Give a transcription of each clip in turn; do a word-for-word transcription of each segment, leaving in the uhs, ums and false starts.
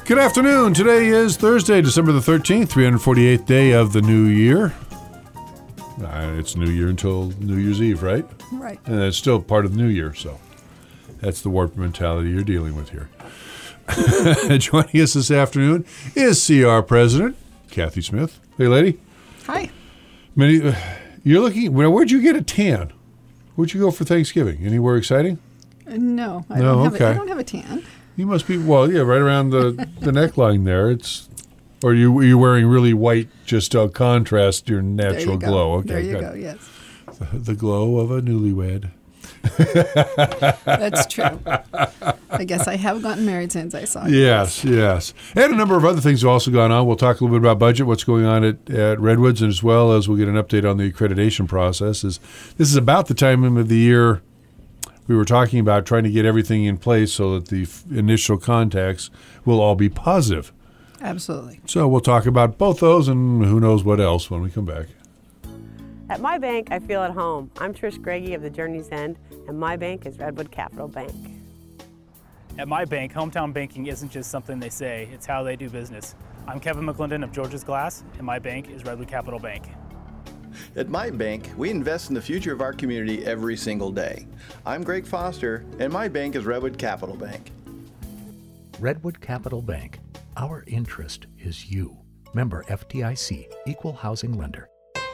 Good afternoon. Today is Thursday, December the thirteenth, three hundred forty-eighth day of the new year. Uh, it's New Year until New Year's Eve, right? Right. And it's still part of the New Year, so that's the warped mentality you're dealing with here. Joining us this afternoon is C R President Kathy Smith. Hey, lady. Hi. Many, uh, you're looking. Well, where'd you get a tan? Where'd you go for Thanksgiving? Anywhere exciting? Uh, no, I, No, don't have okay. a, I don't have a tan. You must be. Well, yeah, right around the, the neckline there. It's. Or you you wearing really white, just to contrast your natural you glow. Go. Okay, there you good. go. Yes, The, the glow of a newlywed. that's true. I guess I have gotten married since I saw you. Yes, yes. And a number of other things have also gone on. We'll talk a little bit about budget, what's going on at, at Redwoods, as well as we'll get an update on the accreditation process. This is about the time of the year we were talking about trying to get everything in place so that the f- initial contacts will all be positive. Absolutely. So we'll talk about both those and who knows what else when we come back. At my bank, I feel at home. I'm Trish Greggy of the Journey's End, and my bank is Redwood Capital Bank. At my bank, hometown banking isn't just something they say, it's how they do business. I'm Kevin McClendon of George's Glass, and my bank is Redwood Capital Bank. At my bank, we invest in the future of our community every single day. I'm Greg Foster, and my bank is Redwood Capital Bank. Redwood Capital Bank. Our interest is you. Member F D I C, Equal Housing Lender.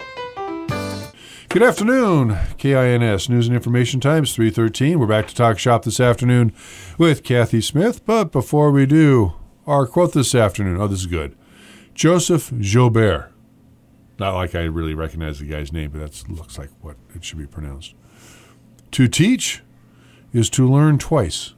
Good afternoon, K I N S News and Information Times, three thirteen. We're back to talk shop this afternoon with Kathy Smith. But before we do, our quote this afternoon. Oh, this is good. Joseph Joubert. Not like I really recognize the guy's name, but that looks like what it should be pronounced. To teach is to learn twice.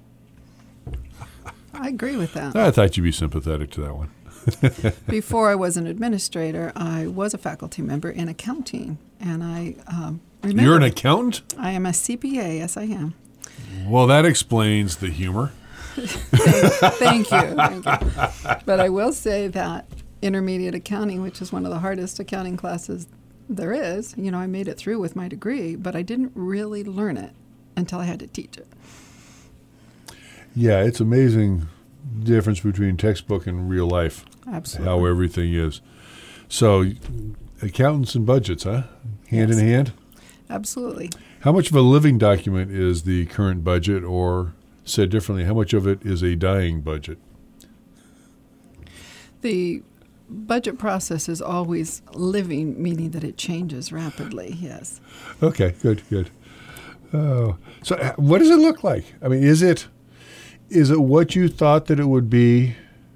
I agree with that. I thought you'd be sympathetic to that one. Before I was an administrator, I was a faculty member in accounting, and I um, remember. You're an accountant? I am a C P A. Yes, I am. Well, that explains the humor. Thank, thank you. Thank you. But I will say that intermediate accounting, which is one of the hardest accounting classes there is, you know, I made it through with my degree, but I didn't really learn it until I had to teach it. Yeah, it's amazing difference between textbook and real life. Absolutely. How everything is. So, accountants and budgets, huh? Hand Yes. in hand? Absolutely. How much of a living document is the current budget, or said differently, how much of it is a dying budget? The budget process is always living, meaning that it changes rapidly, yes. Okay, good, good. Oh, so uh, what does it look like? I mean, is it is it what you thought that it would be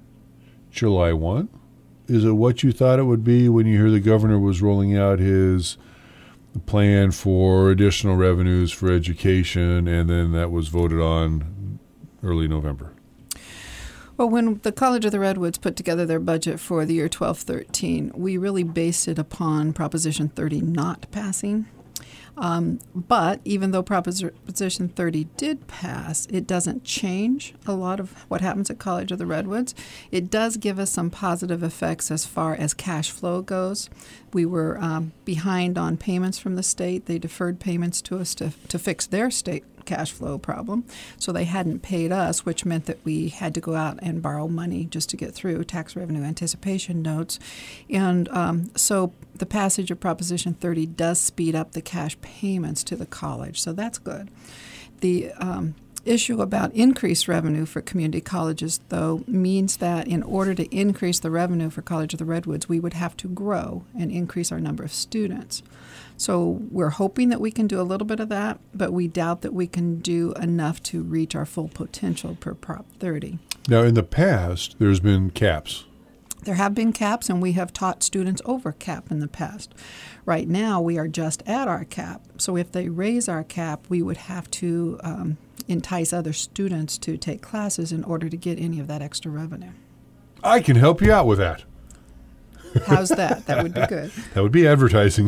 July first? Is it what you thought it would be when you hear the governor was rolling out his plan for additional revenues for education, and then that was voted on early November? Well, when the College of the Redwoods put together their budget for the year twelve thirteen, we really based it upon Proposition thirty not passing. Um, but even though Proposition thirty did pass, it doesn't change a lot of what happens at College of the Redwoods. It does give us some positive effects as far as cash flow goes. We were um, behind on payments from the state. They deferred payments to us to, to fix their state cash flow problem. So they hadn't paid us, which meant that we had to go out and borrow money just to get through tax revenue anticipation notes. And um, so the passage of Proposition thirty does speed up the cash payments to the college. So that's good. The um, issue about increased revenue for community colleges, though, means that in order to increase the revenue for College of the Redwoods, we would have to grow and increase our number of students. So we're hoping that we can do a little bit of that, but we doubt that we can do enough to reach our full potential per Prop thirty. Now, in the past, there's been caps. There have been caps, and we have taught students over cap in the past. Right now, we are just at our cap. So if they raise our cap, we would have to um, entice other students to take classes in order to get any of that extra revenue. I can help you out with that. How's that? That would be good. That would be advertising.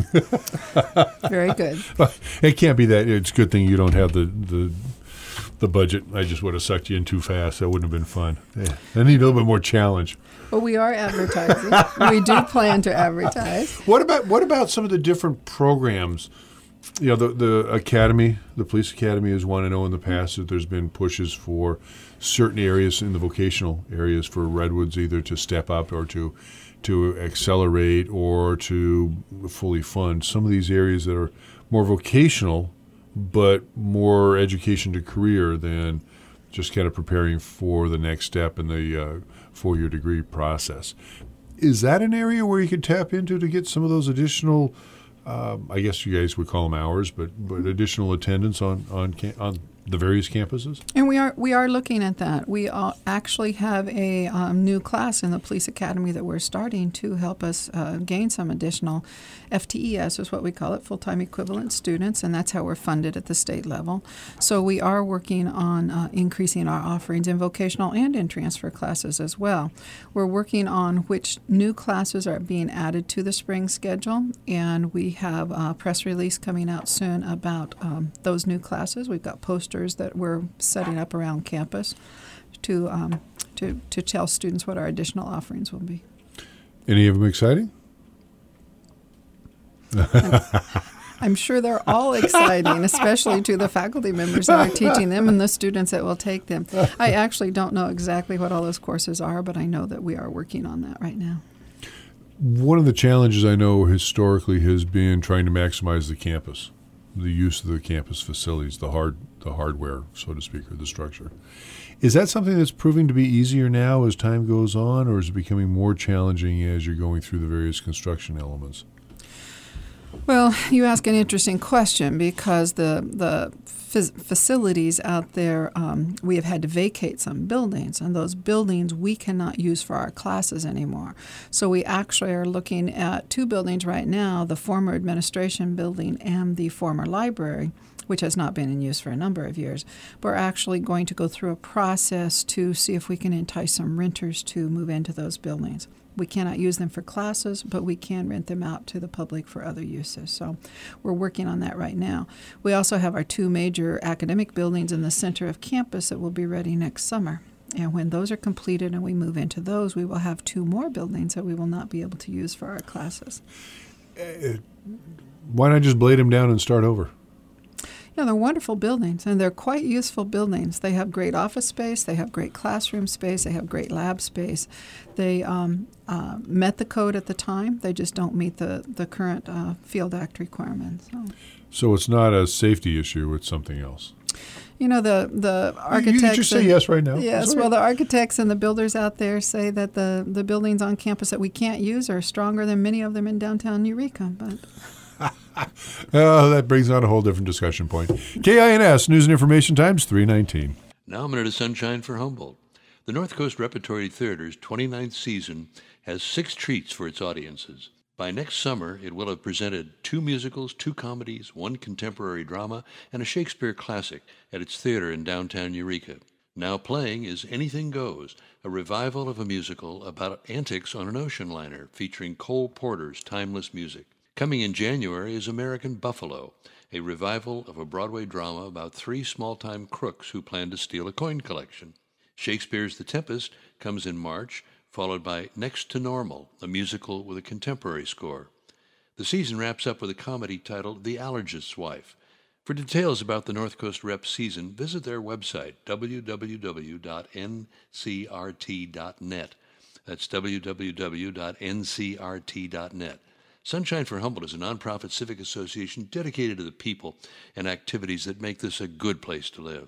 Very good. It can't be that. It's a good thing you don't have the, the the budget. I just would have sucked you in too fast. That wouldn't have been fun. Yeah. I need a little bit more challenge. Well, we are advertising. We do plan to advertise. What about what about some of the different programs you know, the, the academy, the police academy is one. I know in the past that there's been pushes for certain areas in the vocational areas for Redwoods either to step up or to to accelerate or to fully fund some of these areas that are more vocational but more education to career than just kind of preparing for the next step in the uh, four-year degree process. Is that an area where you could tap into to get some of those additional, um, I guess you guys would call them hours, but but additional attendance on on cam- on the various campuses? And we are we are looking at that. We uh, actually have a um, new class in the police academy that we're starting to help us uh, gain some additional F T E S, is what we call it, full-time equivalent students, and that's how we're funded at the state level. So we are working on uh, increasing our offerings in vocational and in transfer classes as well. We're working on which new classes are being added to the spring schedule, and we have a press release coming out soon about um, those new classes. We've got posters that we're setting up around campus to um, to to tell students what our additional offerings will be. Any of them exciting? I'm, I'm sure they're all exciting, especially to the faculty members that are teaching them and the students that will take them. I actually don't know exactly what all those courses are, but I know that we are working on that right now. One of the challenges I know historically has been trying to maximize the campus, the use of the campus facilities, the hard, the hardware, so to speak, or the structure. Is that something that's proving to be easier now as time goes on, or is it becoming more challenging as you're going through the various construction elements? Well, you ask an interesting question because the the phys- facilities out there, um, we have had to vacate some buildings, and those buildings we cannot use for our classes anymore. So we actually are looking at two buildings right now, the former administration building and the former library, which has not been in use for a number of years. We're actually going to go through a process to see if we can entice some renters to move into those buildings. We cannot use them for classes, but we can rent them out to the public for other uses. So we're working on that right now. We also have our two major academic buildings in the center of campus that will be ready next summer. And when those are completed and we move into those, we will have two more buildings that we will not be able to use for our classes. Uh, why not just blade them down and start over? Yeah, they're wonderful buildings, and they're quite useful buildings. They have great office space, they have great classroom space, they have great lab space. They um, uh, met the code at the time. They just don't meet the, the current uh, Field Act requirements. So. so it's not a safety issue, it's something else. You know, the, the architects... You just say and, yes right now. Yes, Sorry. well, the architects and the builders out there say that the, the buildings on campus that we can't use are stronger than many of them in downtown Eureka, but... Oh, that brings on a whole different discussion point. K I N S, News and Information Times, three nineteen. Now a minute of sunshine for Humboldt. The North Coast Repertory Theater's twenty-ninth season has six treats for its audiences. By next summer, it will have presented two musicals, two comedies, one contemporary drama, and a Shakespeare classic at its theater in downtown Eureka. Now playing is Anything Goes, a revival of a musical about antics on an ocean liner featuring Cole Porter's timeless music. Coming in January is American Buffalo, a revival of a Broadway drama about three small-time crooks who plan to steal a coin collection. Shakespeare's The Tempest comes in March, followed by Next to Normal, a musical with a contemporary score. The season wraps up with a comedy titled The Allergist's Wife. For details about the North Coast Rep season, visit their website, w w w dot n c r t dot net. That's w w w dot n c r t dot net. Sunshine for Humboldt is a nonprofit civic association dedicated to the people and activities that make this a good place to live.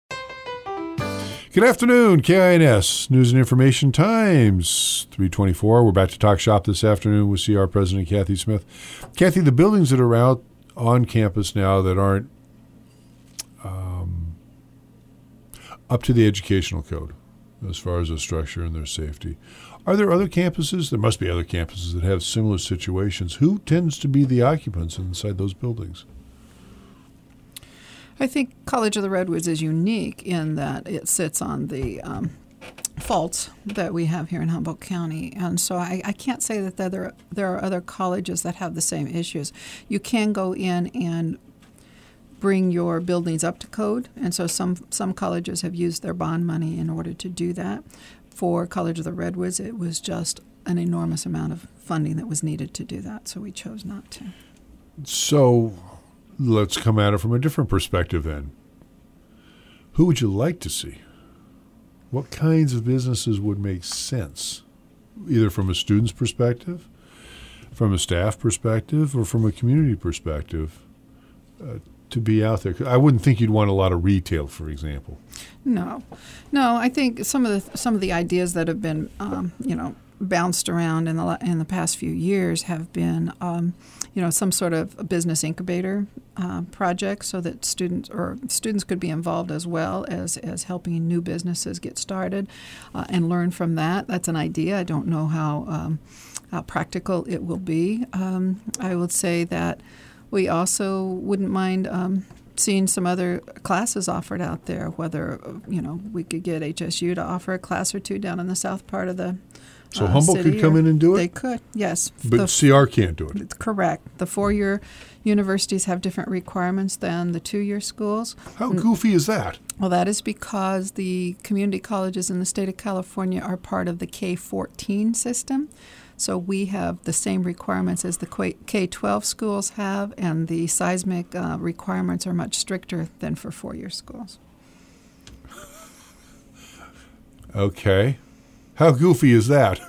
Good afternoon, K I N S, News and Information Times, three twenty-four. We're back to talk shop this afternoon with C R President Kathy Smith. Kathy, the buildings that are out on campus now that aren't um, up to the educational code as far as the structure and their safety, are there other campuses? There must be other campuses that have similar situations. Who tends to be the occupants inside those buildings? I think College of the Redwoods is unique in that it sits on the um, faults that we have here in Humboldt County. And so I, I can't say that there, there are other colleges that have the same issues. You can go in and bring your buildings up to code, and so some, some colleges have used their bond money in order to do that. For College of the Redwoods, it was just an enormous amount of funding that was needed to do that, so we chose not to. So let's come at it from a different perspective then. Who would you like to see? What kinds of businesses would make sense, either from a student's perspective, from a staff perspective, or from a community perspective, uh, to be out there? I wouldn't think you'd want a lot of retail, for example. No, no. I think some of the some of the ideas that have been, um, you know, bounced around in the in the past few years have been, um, you know, some sort of a business incubator uh, project, so that students or students could be involved as well as as helping new businesses get started uh, and learn from that. That's an idea. I don't know how um, how practical it will be. Um, I would say that we also wouldn't mind um, seeing some other classes offered out there. Whether you know we could get H S U to offer a class or two down in the south part of the. So uh, Humboldt city, could come in and do it? They could, yes. But The- C R can't do it. Correct. The four-year universities have different requirements than the two-year schools. How goofy is that? Well, that is because the community colleges in the state of California are part of the K fourteen system. So we have the same requirements as the K twelve schools have, and the seismic uh, requirements are much stricter than for four-year schools. Okay. How goofy is that?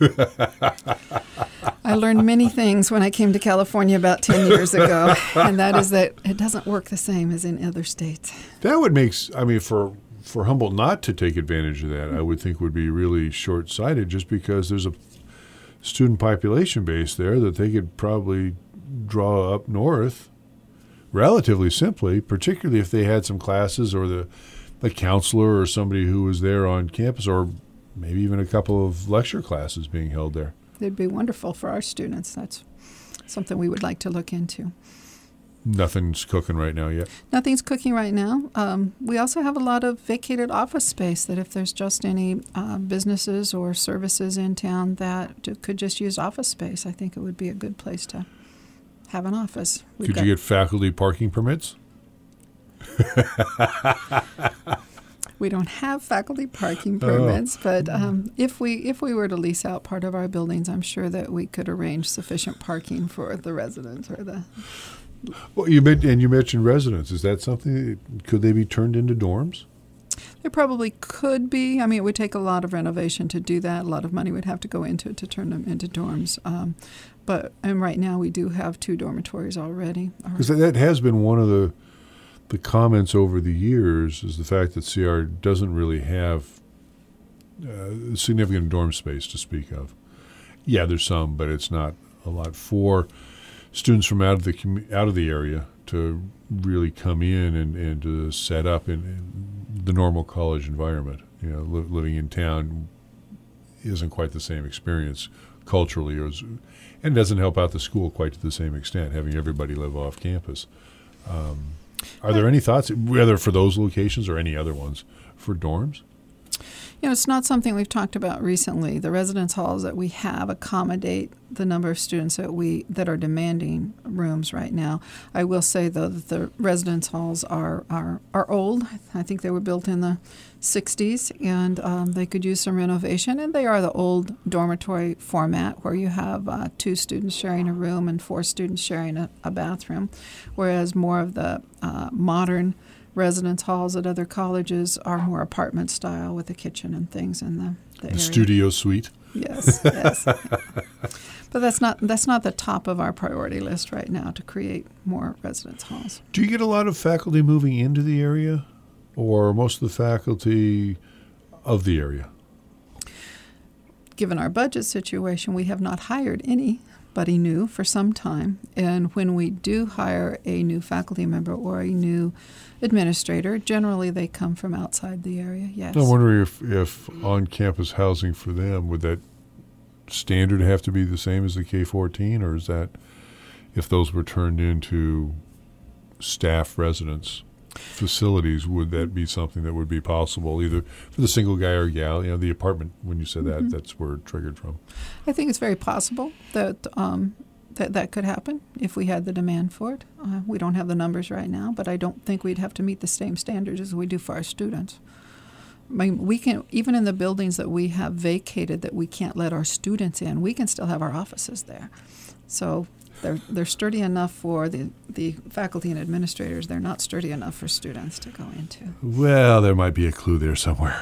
I learned many things when I came to California about ten years ago, and that is that it doesn't work the same as in other states. That would make, s- I mean, for for Humboldt not to take advantage of that, I would think would be really short-sighted, just because there's a student population base there that they could probably draw up north relatively simply, particularly if they had some classes or the, the counselor or somebody who was there on campus, or maybe even a couple of lecture classes being held there. It'd be wonderful for our students. That's something we would like to look into. Nothing's cooking right now yet. Nothing's cooking right now. Um, we also have a lot of vacated office space that if there's just any uh, businesses or services in town that d- could just use office space, I think it would be a good place to have an office. We've Could got- you get faculty parking permits? We don't have faculty parking permits, but um, if we if we were to lease out part of our buildings, I'm sure that we could arrange sufficient parking for the residents or the. Well, you meant, and you mentioned residents. Is that something? Could they be turned into dorms? There probably could be. I mean, it would take a lot of renovation to do that. A lot of money would have to go into it to turn them into dorms. Um, but and right now we do have two dormitories already. Or- Because that has been one of the the comments over the years, is the fact that C R doesn't really have uh, significant dorm space to speak of. Yeah, there's some, but it's not a lot for students from out of the commu- out of the area to really come in and, and to set up in, in the normal college environment. You know, li- living in town isn't quite the same experience culturally, or is, and doesn't help out the school quite to the same extent, having everybody live off campus. Um, are there any thoughts, whether for those locations or any other ones, for dorms? You know, it's not something we've talked about recently. The residence halls that we have accommodate the number of students that we that are demanding rooms right now. I will say, though, that the residence halls are are, are old. I think they were built in the sixties, and um, they could use some renovation. And they are the old dormitory format where you have uh, two students sharing a room and four students sharing a, a bathroom, whereas more of the uh, modern residence halls at other colleges are more apartment style with a kitchen and things in the, the, The area. studio suite? Yes, yes. But that's not that's not the top of our priority list right now, to create more residence halls. Do you get a lot of faculty moving into the area, or most of the faculty of the area? Given our budget situation, we have not hired anybody new for some time. And when we do hire a new faculty member or a new administrator, generally they come from outside the area, yes. I'm wondering if, if on-campus housing for them, would that standard have to be the same as the K fourteen, or is that, if those were turned into staff residence facilities, would that be something that would be possible, either for the single guy or gal? You know, the apartment, when you said Mm-hmm. that, that's where it triggered from. I think it's very possible that um, that that could happen if we had the demand for it. Uh, we don't have the numbers right now, but I don't think we'd have to meet the same standards as we do for our students. I mean, we can, even in the buildings that we have vacated that we can't let our students in, we can still have our offices there. So They're they're sturdy enough for the, the faculty and administrators. They're not sturdy enough for students to go into. Well, there might be a clue there somewhere.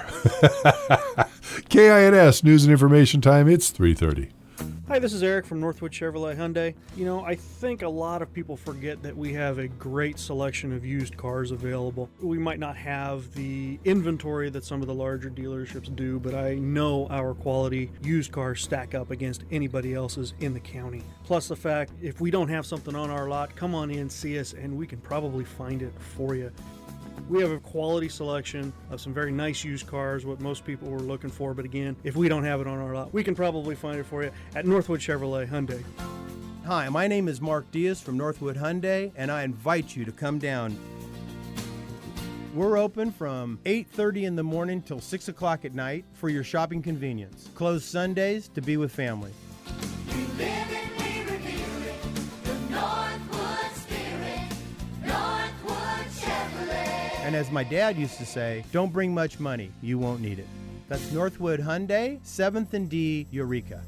K I N S News and Information Time. It's three thirty. Hi, this is Eric from Northwood Chevrolet Hyundai. You know, I think a lot of people forget that we have a great selection of used cars available. We might not have the inventory that some of the larger dealerships do, but I know our quality used cars stack up against anybody else's in the county. Plus the fact, if we don't have something on our lot, come on in, see us, and we can probably find it for you. We have a quality selection of some very nice used cars, what most people were looking for. But again, if we don't have it on our lot, we can probably find it for you at Northwood Chevrolet Hyundai. Hi, my name is Mark Diaz from Northwood Hyundai, and I invite you to come down. We're open from eight thirty in the morning till six o'clock at night for your shopping convenience. Closed Sundays to be with family. We live it, we revere it, the Northwood spirit, Northwood Chevrolet. And as my dad used to say, don't bring much money, you won't need it. That's Northwood Hyundai, seventh and D, Eureka.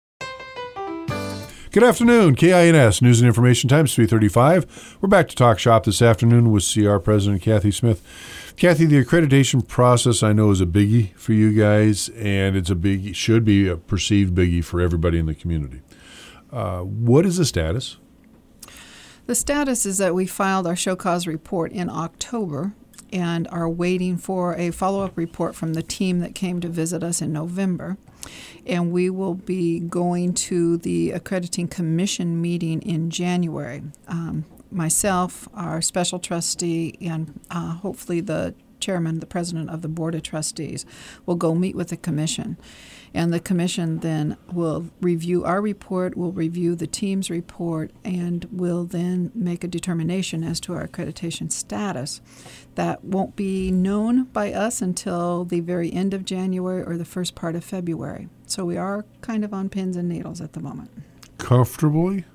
Good afternoon, K I N S News and Information Time, three thirty-five. We're back to Talk Shop this afternoon with C R President Kathy Smith. Kathy, the accreditation process I know is a biggie for you guys, and it's a big, should be a perceived biggie for everybody in the community. Uh, what is the status? The status is that we filed our show cause report in October and are waiting for a follow-up report from the team that came to visit us in November. And we will be going to the Accrediting Commission meeting in January. Um, myself, our special trustee, and uh, hopefully the chairman, the president of the Board of Trustees, will go meet with the commission. And the commission then will review our report, will review the team's report, and will then make a determination as to our accreditation status. That won't be known by us until the very end of January or the first part of February. So we are kind of on pins and needles at the moment. Comfortably?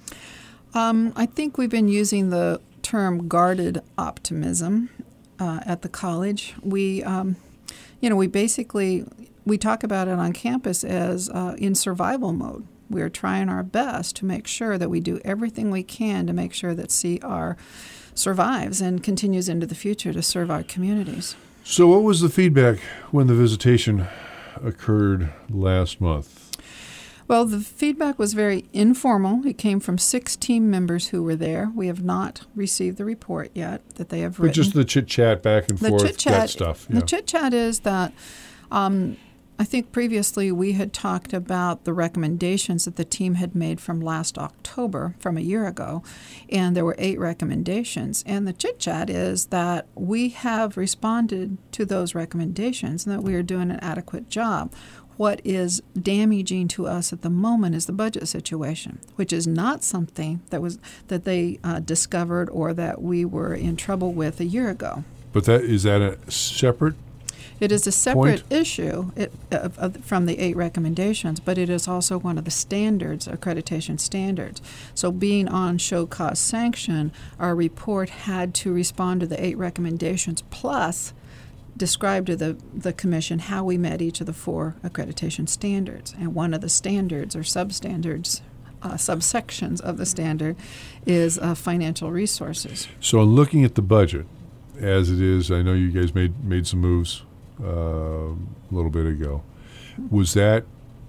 Um, I think we've been using the term guarded optimism uh, at the college. We, um, you know, we basically... We talk about it on campus as uh, in survival mode. We are trying our best to make sure that we do everything we can to make sure that C R survives and continues into the future to serve our communities. So what was the feedback when the visitation occurred last month? Well, the feedback was very informal. It came from six team members who were there. We have not received the report yet that they have written. But just the chit-chat back and the forth, chit-chat, that stuff. Yeah. The chit-chat is that... Um, I think previously we had talked about the recommendations that the team had made from last October, from a year ago, and there were eight recommendations. And the chit-chat is that we have responded to those recommendations and that we are doing an adequate job. What is damaging to us at the moment is the budget situation, which is not something that was that they uh, discovered or that we were in trouble with a year ago. But that is that a separate It is a separate point? issue it, uh, uh, from the eight recommendations, but it is also one of the standards, accreditation standards. So being on show cause sanction, our report had to respond to the eight recommendations plus describe to the, the commission how we met each of the four accreditation standards. And one of the standards or substandards, uh, subsections of the standard is uh, financial resources. So looking at the budget as it is, I know you guys made, made some moves Uh, a little bit ago. Was that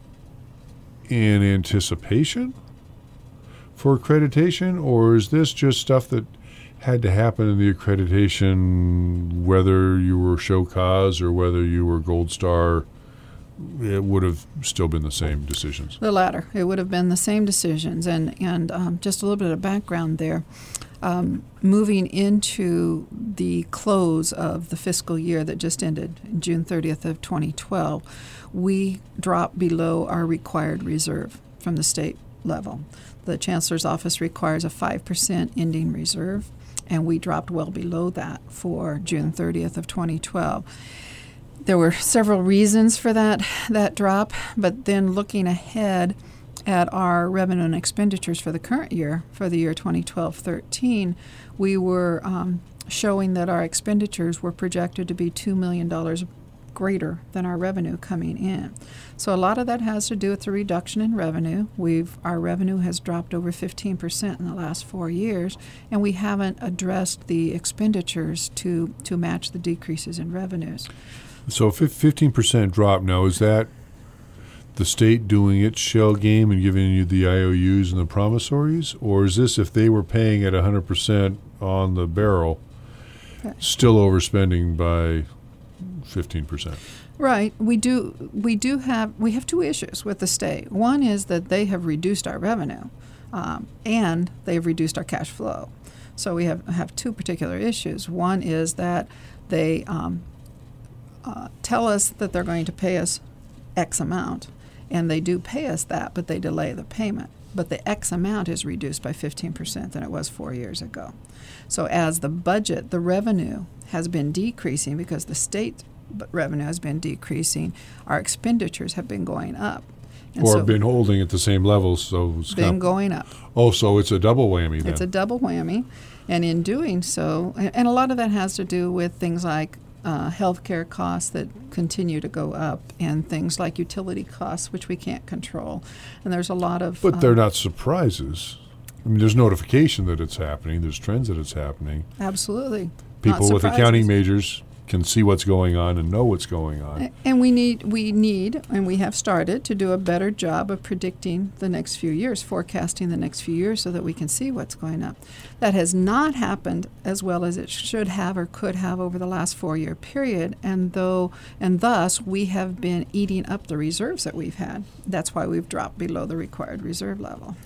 in anticipation for accreditation, or is this just stuff that had to happen in the accreditation, whether you were show cause or whether you were Gold Star? It would have still been the same decisions. The latter. It would have been the same decisions. And, and um, just a little bit of background there. Um, moving into the close of the fiscal year that just ended, June thirtieth of twenty twelve, we dropped below our required reserve from the state level. The Chancellor's Office requires a five percent ending reserve, and we dropped well below that for June thirtieth of twenty twelve. There were several reasons for that, that drop, but then looking ahead at our revenue and expenditures for the current year, for the year twenty twelve thirteen, we were um, showing that our expenditures were projected to be two million dollars greater than our revenue coming in. So a lot of that has to do with the reduction in revenue. We've our revenue has dropped over fifteen percent in the last four years, and we haven't addressed the expenditures to, to match the decreases in revenues. So fifteen percent drop now, is that the state doing its shell game and giving you the I O Us and the promissories? Or is this if they were paying at one hundred percent on the barrel, Okay. still overspending by fifteen percent? Right. We do we do have we have two issues with the state. One is that they have reduced our revenue, um, and they've reduced our cash flow. So we have have two particular issues. One is that they um, uh, tell us that they're going to pay us X amount, and they do pay us that, but they delay the payment. But the X amount is reduced by fifteen percent than it was four years ago. So as the budget, the revenue has been decreasing because the state b- revenue has been decreasing, our expenditures have been going up. And Or so been holding at the same level, so it's been comp- going up. Oh, so it's a double whammy then. It's a double whammy. And in doing so, and and a lot of that has to do with things like uh, healthcare costs that continue to go up, and things like utility costs, which we can't control. And there's a lot of. But uh, they're not surprises. I mean, there's notification that it's happening. There's trends that it's happening. Absolutely. People Not with surprises. accounting majors can see what's going on and know what's going on. A- And we need, we need, and we have started to do a better job of predicting the next few years, forecasting the next few years so that we can see what's going up. That has not happened as well as it should have or could have over the last four-year period, and though, and thus we have been eating up the reserves that we've had. That's why we've dropped below the required reserve level.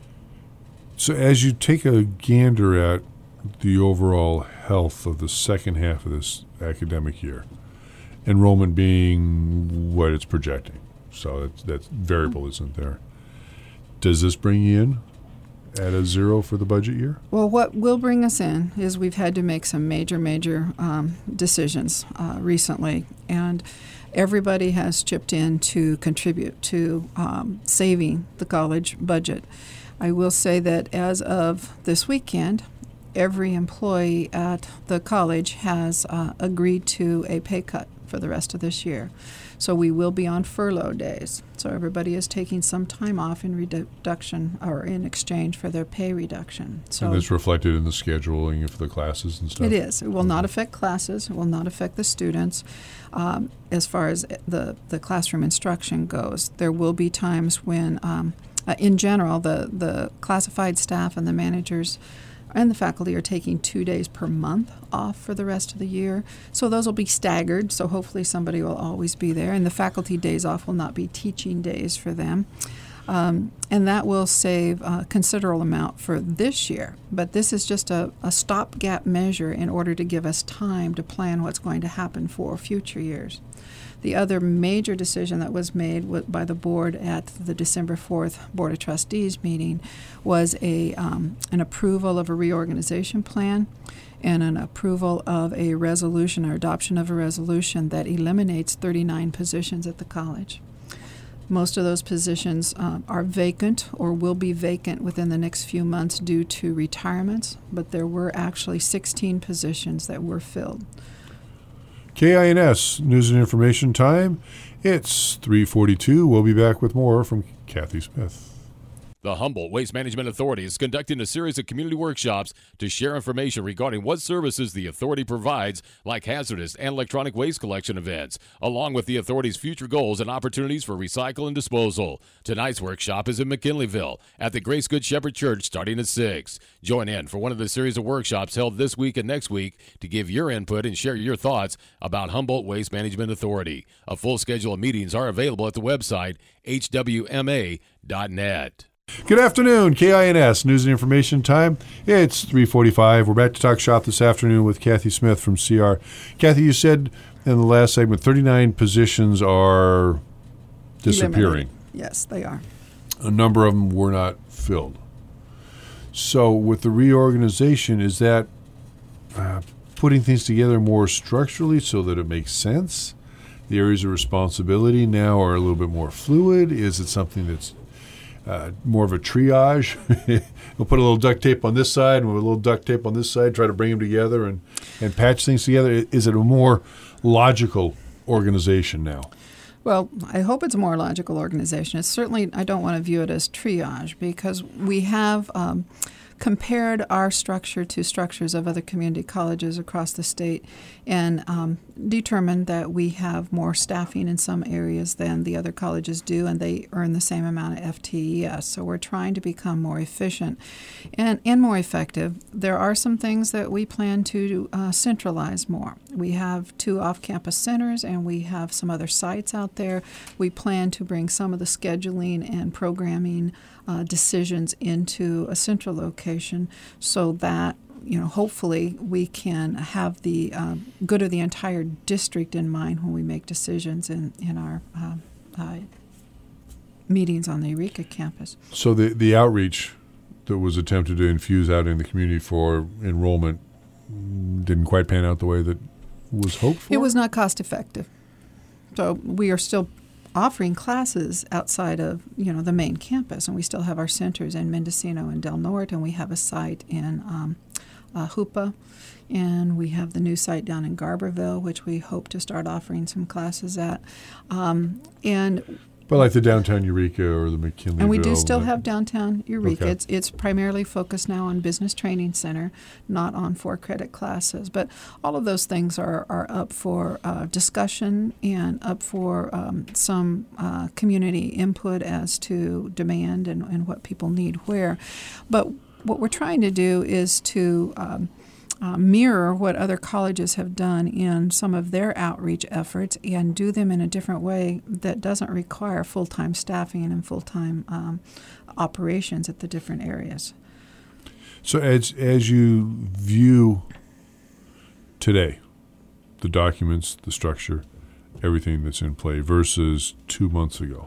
So as you take a gander at the overall health of the second half of this academic year, enrollment being what it's projecting, so that's, that variable isn't there. Does this bring you in at a zero for the budget year? Well, what will bring us in is we've had to make some major, major um, decisions uh, recently, and everybody has chipped in to contribute to um, saving the college budget. I will say that as of this weekend, every employee at the college has uh, agreed to a pay cut for the rest of this year. So we will be on furlough days. So everybody is taking some time off in reduction or in exchange for their pay reduction. So And it's reflected in the scheduling for the classes and stuff? it is. It will not affect classes. It will not affect the students. Um, as far as the, the classroom instruction goes, there will be times when, um, uh, in general, the, the classified staff and the managers and the faculty are taking two days per month off for the rest of the year. So those will be staggered, so hopefully somebody will always be there. And the faculty days off will not be teaching days for them. Um, and that will save a considerable amount for this year. But this is just a, a stopgap measure in order to give us time to plan what's going to happen for future years. The other major decision that was made w- by the board at the December fourth Board of Trustees meeting was a um, an approval of a reorganization plan and an approval of a resolution or adoption of a resolution that eliminates thirty-nine positions at the college. Most of those positions uh, are vacant or will be vacant within the next few months due to retirements, but there were actually sixteen positions that were filled. K I N S, News and Information Time. It's three forty-two. We'll be back with more from Kathy Smith. The Humboldt Waste Management Authority is conducting a series of community workshops to share information regarding what services the authority provides, like hazardous and electronic waste collection events, along with the authority's future goals and opportunities for recycle and disposal. Tonight's workshop is in McKinleyville at the Grace Good Shepherd Church starting at six. Join in for one of the series of workshops held this week and next week to give your input and share your thoughts about Humboldt Waste Management Authority. A full schedule of meetings are available at the website h w m a dot net. Good afternoon, K I N S, News and Information Time. It's three forty-five. We're back to talk shop this afternoon with Kathy Smith from C R. Kathy, you said in the last segment thirty-nine positions are disappearing. Eliminated. Yes, they are. A number of them were not filled. So with the reorganization, is that uh, putting things together more structurally so that it makes sense? The areas of responsibility now are a little bit more fluid? Is it something that's Uh, more of a triage? We'll put a little duct tape on this side and a little duct tape on this side, try to bring them together and, and patch things together. Is it a more logical organization now? Well, I hope it's a more logical organization. It's certainly, I don't want to view it as triage, because we have um, compared our structure to structures of other community colleges across the state and um, determined that we have more staffing in some areas than the other colleges do, and they earn the same amount of F T E S. So we're trying to become more efficient and, and more effective. There are some things that we plan to uh, centralize more. We have two off-campus centers, and we have some other sites out there. We plan to bring some of the scheduling and programming uh, decisions into a central location so that, you know, hopefully we can have the uh, good of the entire district in mind when we make decisions in, in our uh, uh, meetings on the Eureka campus. So the, the outreach that was attempted to infuse out in the community for enrollment didn't quite pan out the way that was hoped for? It was not cost effective. So we are still offering classes outside of, you know, the main campus, and we still have our centers in Mendocino and Del Norte, and we have a site in um, uh, Hoopa, and we have the new site down in Garberville, which we hope to start offering some classes at. Um, and But like the downtown Eureka or the McKinleyville. And we do still that- have downtown Eureka. Okay. It's it's primarily focused now on Business Training Center, not on four-credit classes. But all of those things are, are up for uh, discussion and up for um, some uh, community input as to demand and, and what people need where. But what we're trying to do is to um, Uh, mirror what other colleges have done in some of their outreach efforts and do them in a different way that doesn't require full-time staffing and full-time um, operations at the different areas. So as as you view today, the documents, the structure, everything that's in play versus two months ago,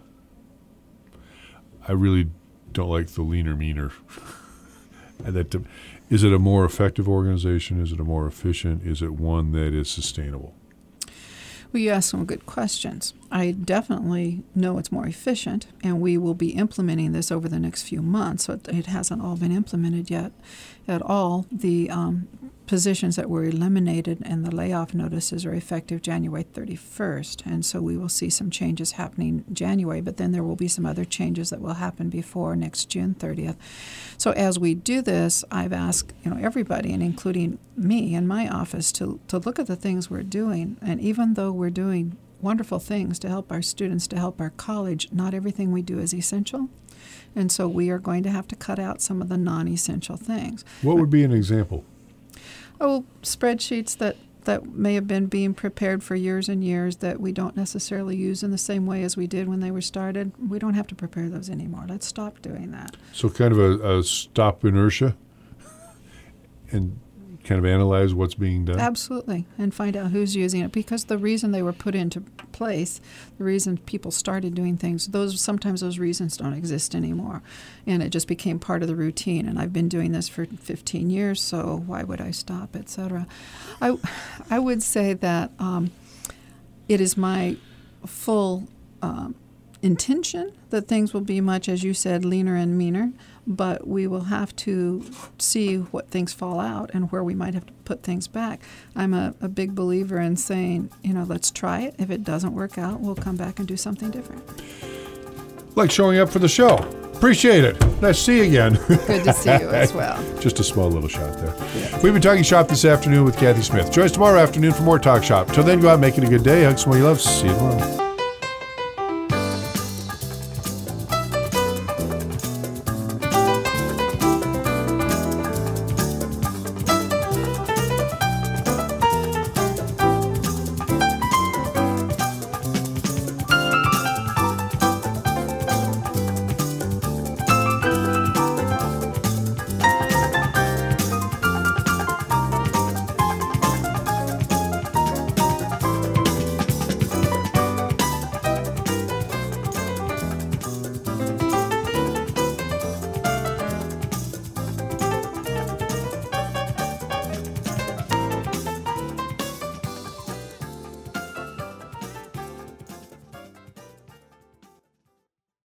I really don't like the leaner, meaner. And that, is it a more effective organization? Is it a more efficient? Is it one that is sustainable? Well, you asked some good questions. I definitely know it's more efficient, and we will be implementing this over the next few months. So it, it hasn't all been implemented yet at all. The um, positions that were eliminated and the layoff notices are effective January thirty-first, and so we will see some changes happening January, but then there will be some other changes that will happen before next June thirtieth. So as we do this, I've asked, you know, everybody, and including me and my office, to, to look at the things we're doing, and even though we're doing wonderful things to help our students, to help our college, not everything we do is essential. And so we are going to have to cut out some of the non-essential things. What would be an example? Oh, spreadsheets that, that may have been being prepared for years and years that we don't necessarily use in the same way as we did when they were started. We don't have to prepare those anymore. Let's stop doing that. So kind of a, a stop inertia and kind of analyze what's being done? Absolutely, and find out who's using it, because the reason they were put into place, the reason people started doing things, those sometimes those reasons don't exist anymore, and it just became part of the routine. And I've been doing this for fifteen years, so why would I stop, et cetera. I, I would say that um, it is my full um, intention that things will be much, as you said, leaner and meaner, but we will have to see what things fall out and where we might have to put things back. I'm a, a big believer in saying, you know, let's try it. If it doesn't work out, we'll come back and do something different. Like showing up for the show. Appreciate it. Nice to see you again. Good to see you as well. Just a small little shot there. Yeah. We've been talking shop this afternoon with Kathy Smith. Join us tomorrow afternoon for more Talk Shop. Till then, go out and make it a good day. Hug somebody you love. See you tomorrow.